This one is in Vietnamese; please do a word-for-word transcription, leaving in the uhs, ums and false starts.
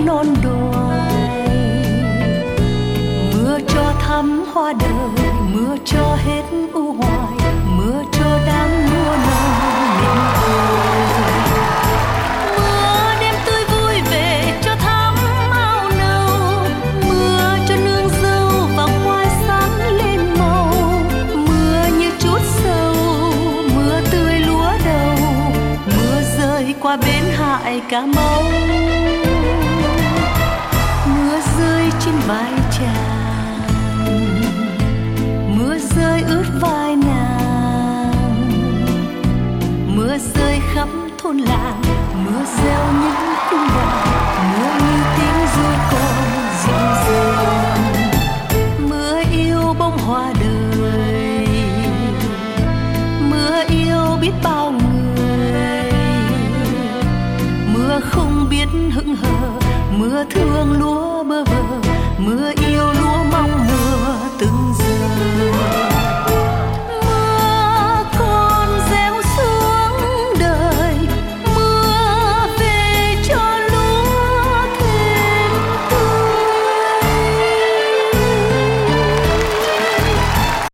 non đoài. Mưa cho thắm hoa đời, mưa cho hết u hoài, mưa cho đám mùa non niềm vui. Mưa đêm tươi vui về cho thắm áo nâu, mưa cho nương dâu và hoa sáng lên màu. Mưa như chút sâu, mưa tươi lúa đầu, mưa rơi qua bến Hải Cà Mau. Mưa rơi trên vai chàng, mưa rơi ướt vai nàng, mưa rơi khắp thôn làng, mưa reo những cung đàn, mưa như tiếng ru con rộn ràng. Mưa yêu bông hoa đời, mưa yêu biết bao người, mưa không biết hững hờ, mưa thương lúa bơ vơ, mưa